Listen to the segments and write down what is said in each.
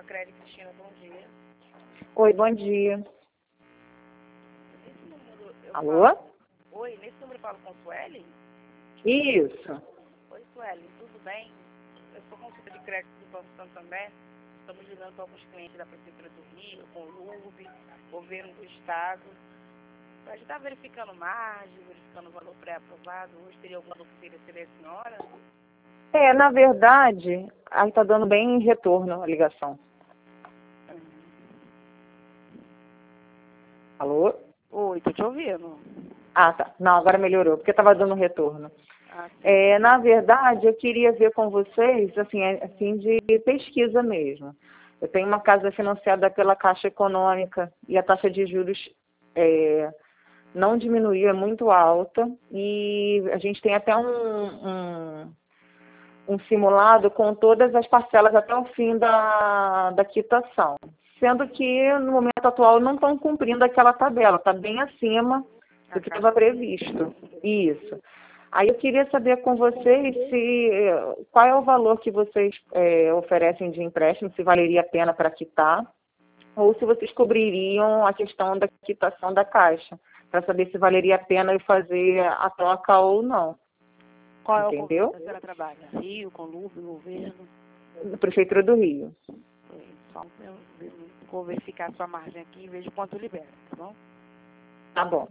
Sicredi, Cristina, bom dia. Oi, bom dia. Nesse número eu Alô? falo... Oi, nesse número eu falo com Sueli? Isso. Oi, Sueli, tudo bem? Eu sou consultora de crédito do Banco Santander. Estamos lidando com alguns clientes da Prefeitura do Rio, com o LUB, governo do Estado. A gente está verificando margem, verificando o valor pré-aprovado. Hoje teria alguma dúvida, seria a senhora? Na verdade, aí tá dando bem retorno a ligação. Alô? Oi, tô te ouvindo. Ah, tá. Não, agora melhorou, porque tava dando retorno. Sim. Na verdade, eu queria ver com vocês, assim, de pesquisa mesmo. Eu tenho uma casa financiada pela Caixa Econômica e a taxa de juros não diminuiu, é muito alta. E a gente tem até um simulado com todas as parcelas até o fim da quitação. Sendo que, no momento atual, não estão cumprindo aquela tabela, está bem acima do que estava previsto. Isso. Aí eu queria saber com vocês qual é o valor que vocês oferecem de empréstimo, se valeria a pena para quitar, ou se vocês cobririam a questão da quitação da Caixa, para saber se valeria a pena eu fazer a troca ou não. Qual é o Entendeu? governo que a senhora trabalha? Rio, com LUB, governo? Prefeitura do Rio. Só eu vou verificar a sua margem aqui e vejo quanto libera, tá bom? Tá bom.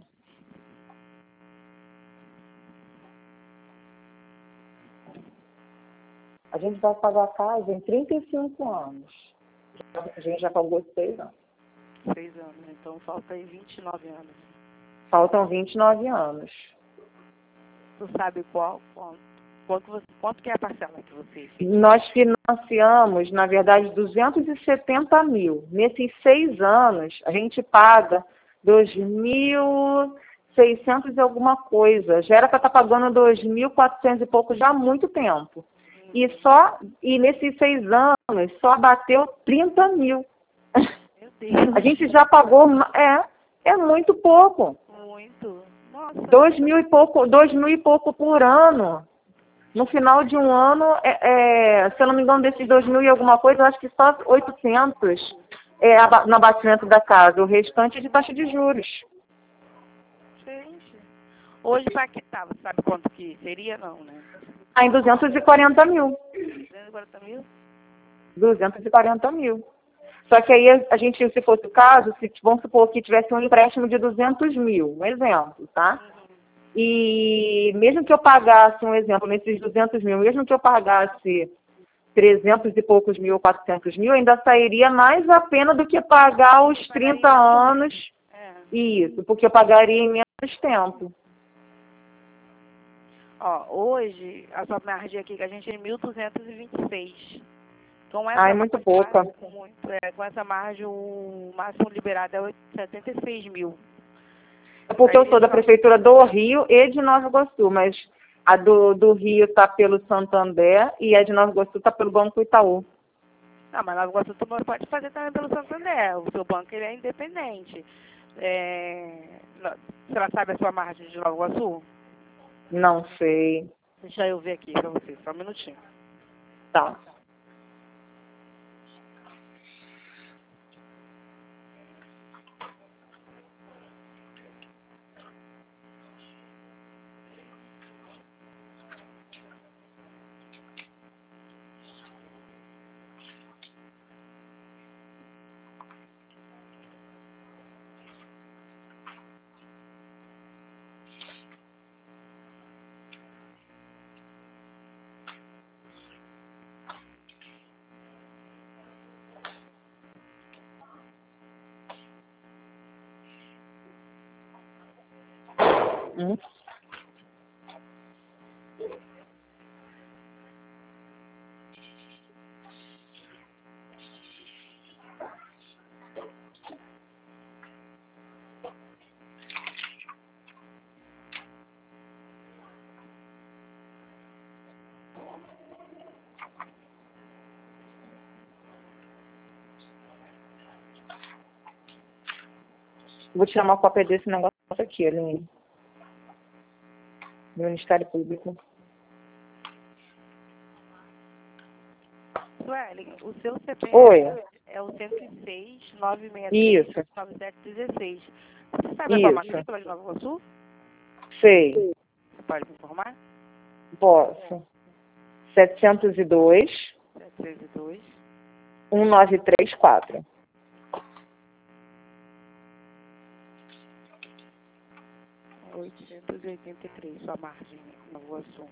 A gente vai pagar a casa em 35 anos. A gente já pagou 6 anos. 6 anos, então falta aí 29 anos. Faltam 29 anos. Tu sabe quanto que é a parcela que você fez? Nós financiamos, na verdade, 270 mil. Nesses 6 anos, a gente paga 2.600 e alguma coisa. Já era para estar pagando 2.400 e pouco já há muito tempo. E nesses 6 anos, só bateu 30 mil. Meu Deus. A gente já pagou, é muito pouco. Muito. Nossa. 2.000 e pouco por ano. No final de um ano, se eu não me engano, desses 2.000 e alguma coisa, eu acho que só 800 no abatimento da casa. O restante é de taxa de juros. Gente. Hoje para quitar, você sabe quanto que seria? Não, né? Em 240 mil. 240 mil? 240 mil. Só que aí a gente, se fosse o caso, vamos supor que tivesse um empréstimo de 200 mil, um exemplo, tá? E mesmo que eu pagasse, um exemplo, nesses 200 mil, mesmo que eu pagasse 300 e poucos mil, 400 mil, ainda sairia mais a pena do que pagar os 30 anos. Isso, porque eu pagaria em menos tempo. Ó, hoje, a sua margem aqui que a gente é 1.226. Com essa Ai, muito pouca. Com essa margem, o máximo liberado é 76 mil. É porque eu sou da Prefeitura do Rio e de Nova Iguaçu, mas a do Rio está pelo Santander e a de Nova Iguaçu está pelo Banco Itaú. Não, mas Nova Iguaçu tu pode fazer também pelo Santander. O seu banco ele é independente. Você sabe a sua margem de Nova Iguaçu? Não sei. Deixa eu ver aqui para você, só um minutinho. Tá. Vou tirar uma cópia desse negócio aqui, Aline. Do Ministério Público. Sueli, o seu CPF. Oi. É o 106 963 Isso. 9716. Você sabe a sua matrícula de Nova Iguaçu? Sei. Você pode me informar? Posso. 702 702 1934. 883, sua margem, Nova Iguaçu.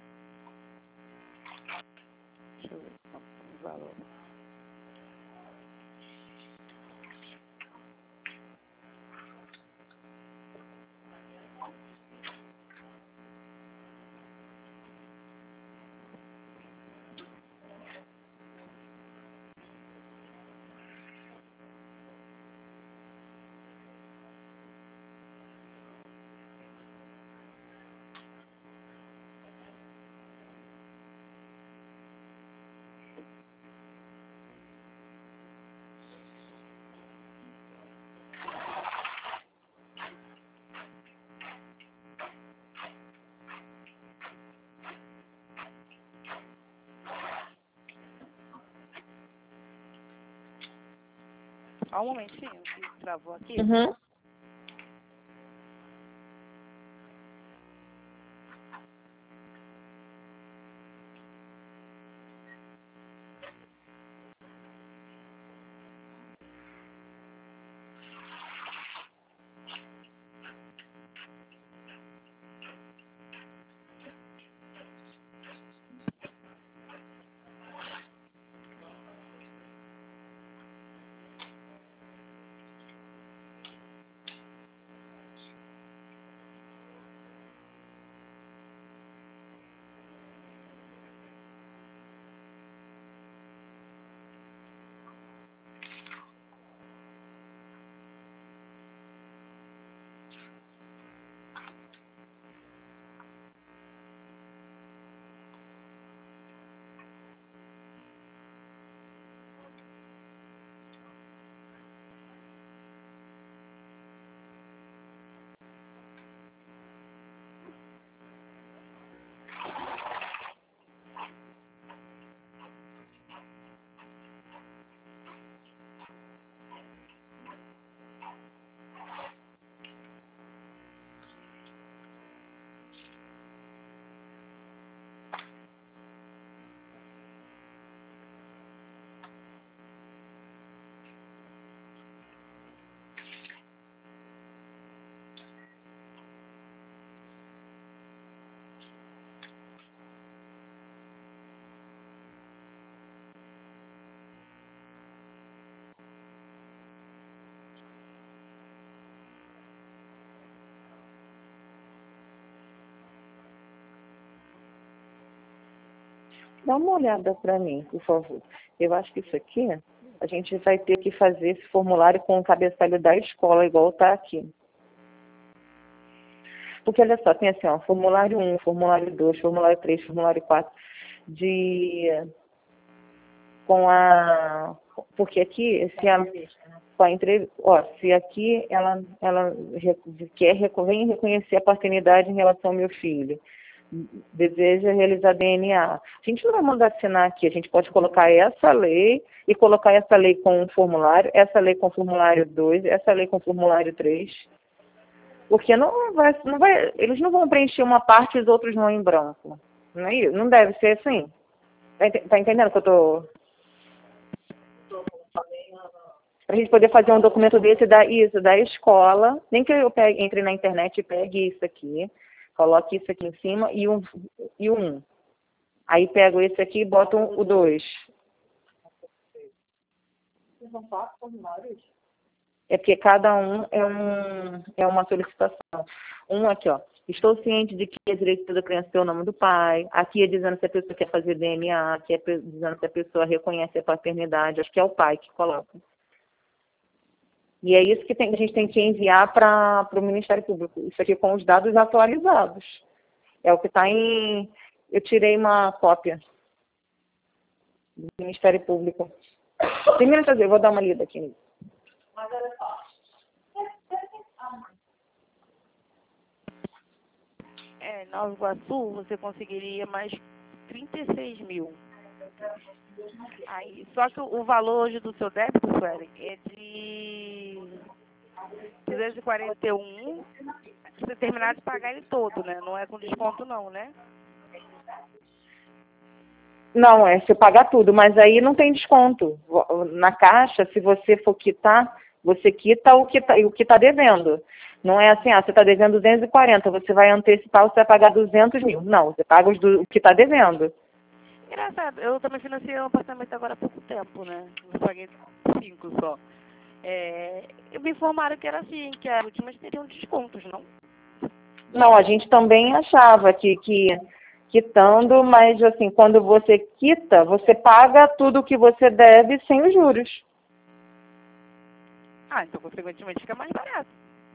Deixa eu ver o valor. Só um momentinho, que travou aqui. Uhum. Dá uma olhada para mim, por favor. Eu acho que isso aqui, a gente vai ter que fazer esse formulário com o cabeçalho da escola, igual está aqui. Porque, olha só, tem assim, ó, formulário 1, formulário 2, formulário 3, formulário 4, porque aqui, se aqui ela vem reconhecer a paternidade em relação ao meu filho, deseja realizar DNA. A gente não vai mandar assinar aqui, a gente pode colocar essa lei e colocar essa lei com um formulário, essa lei com formulário 2, essa lei com formulário 3, porque eles não vão preencher uma parte e os outros não em branco. Não é isso? Não deve ser assim. Tá entendendo que eu tô... Para a gente poder fazer um documento desse da escola, nem que eu entre na internet e pegue isso aqui, coloque isso aqui em cima e um. Aí pego esse aqui e boto o 2. São 4 formulários? É porque cada um é uma solicitação. Um aqui, ó. Estou ciente de que é direito da criança ter o nome do pai. Aqui é dizendo se a pessoa quer fazer DNA. Aqui é dizendo se a pessoa reconhece a paternidade. Acho que é o pai que coloca. E é isso que a gente tem que enviar para o Ministério Público. Isso aqui com os dados atualizados. É o que está em... Eu tirei uma cópia do Ministério Público. Primeiro, eu vou dar uma lida aqui. Mas olha só. Nova Iguaçu, você conseguiria mais 36 mil. Aí, só que o valor hoje do seu débito, Suelen, é de 241, se você terminar de pagar ele todo, né? Não é com desconto não, né? Não, se eu pagar tudo, mas aí não tem desconto. Na Caixa, se você for quitar, você quita o que tá devendo. Não é assim, você está devendo 240, você vai antecipar, você vai pagar 200 mil. Não, você paga o que está devendo. Engraçado, eu também financiei um apartamento agora há pouco tempo, né? Eu paguei 5 só. Me informaram que era assim, que as últimas teriam descontos, não? Não, a gente também achava que quitando, mas assim, quando você quita, você paga tudo o que você deve sem os juros. Então consequentemente fica mais barato.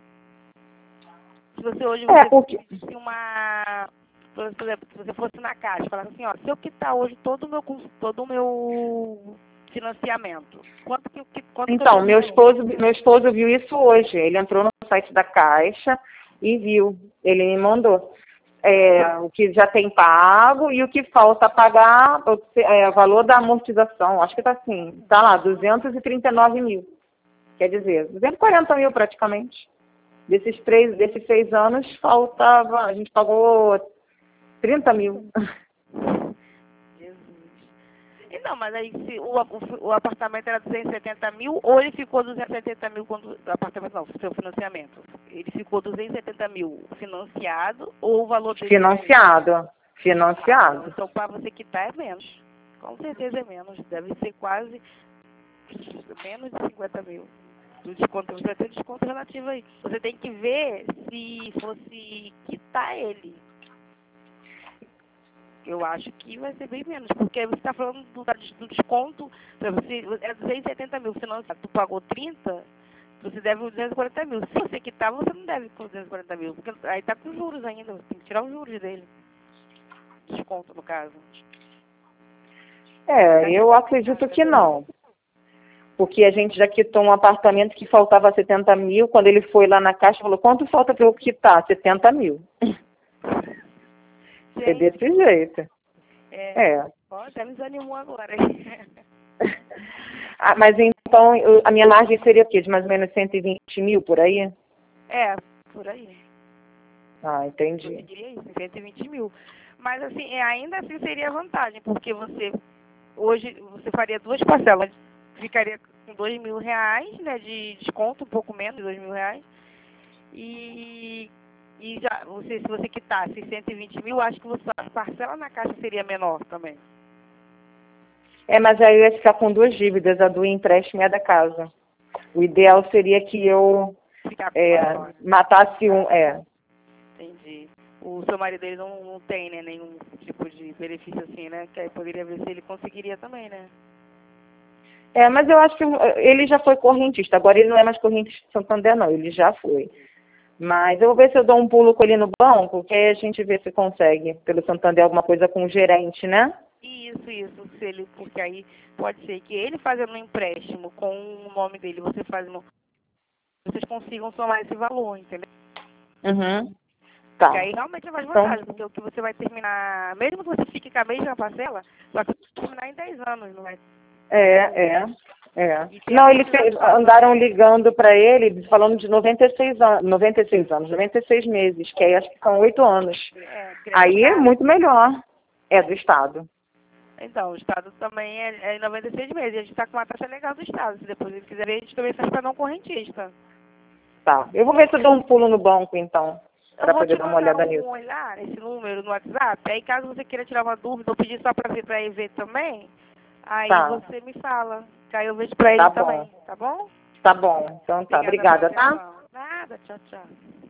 Se você hoje Porque... se uma, por exemplo, se você fosse na Caixa, falasse assim, ó, se eu quitar hoje todo o meu financiamento, quanto Então, meu esposo viu isso hoje. Ele entrou no site da Caixa e viu. Ele me mandou. O que já tem pago e o que falta pagar, o valor da amortização. Acho que está assim, está lá, 239 mil. Quer dizer, 240 mil praticamente. Desses 6 anos, a gente pagou 30 mil. Jesus. E não, mas aí se o apartamento era 270 mil, ou ele ficou 270 mil quando. O apartamento não, o seu financiamento. Ele ficou 270 mil financiado ou o valor dele? Financiado. Então para você quitar é menos. Com certeza é menos. Deve ser quase menos de 50 mil. Do desconto, você vai ter desconto relativo aí. Você tem que ver se fosse quitar ele. Eu acho que vai ser bem menos, porque você está falando do desconto, você é 270 mil financiado, tu pagou 30, você deve 240 mil. Se você quitar, você não deve com 240 mil, porque aí está com juros ainda, você tem que tirar os juros dele. Desconto, no caso. Eu acredito que não. Porque a gente já quitou um apartamento que faltava 70 mil, quando ele foi lá na Caixa, falou, quanto falta para eu quitar? 70 mil. Gente, é desse jeito. Até me desanimou agora. Mas então, a minha margem seria o quê? De mais ou menos 120 mil, por aí? Por aí. Entendi. Eu conseguiria isso, 120 mil. Mas assim, ainda assim seria vantagem, porque hoje você faria 2 parcelas, ficaria com R$2.000, né, de desconto, um pouco menos de R$2.000. E já, se você quitasse 120 mil, acho que a parcela na Caixa seria menor também. Mas aí eu ia ficar com 2 dívidas, a do empréstimo e a da casa. O ideal seria que eu matasse um. Entendi. O seu marido ele não tem, né, nenhum tipo de benefício assim, né? Que aí poderia ver se ele conseguiria também, né? Mas eu acho que ele já foi correntista. Agora ele não é mais correntista de Santander, não. Ele já foi. Mas eu vou ver se eu dou um pulo com ele no banco, que aí a gente vê se consegue, pelo Santander, alguma coisa com o gerente, né? Isso. Porque aí pode ser que ele fazendo um empréstimo com o nome dele, vocês consigam somar esse valor, entendeu? Uhum. Tá. Porque aí realmente é mais vantagem, porque o que você vai terminar, mesmo que você fique com a mesma parcela, vai terminar em 10 anos, não é? Não, eles andaram ligando para ele, falando de 96 meses, que aí acho que são 8 anos. Aí é muito melhor. É do Estado. Então, o Estado também é 96 meses. A gente está com uma taxa legal do Estado. Se depois ele quiser ver, a gente também faz para não correntista. Tá. Eu vou ver se eu dou um pulo no banco, então, para poder dar uma olhada nisso. Eu vou te mandar esse número no WhatsApp. Aí, caso você queira tirar uma dúvida ou pedir só para ver também, aí você me fala. Que aí eu vejo para ele também. Tá bom? Tá bom. Então tá. Obrigada, tá? Nada. Tchau.